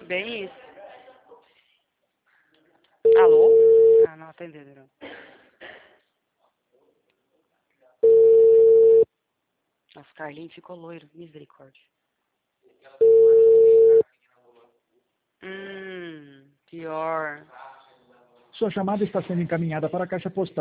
Bem isso. Alô? Ah, não atenderam. Nossa, Carlinhos ficou loiro. Misericórdia. Pior. Sua chamada está sendo encaminhada para a caixa postal.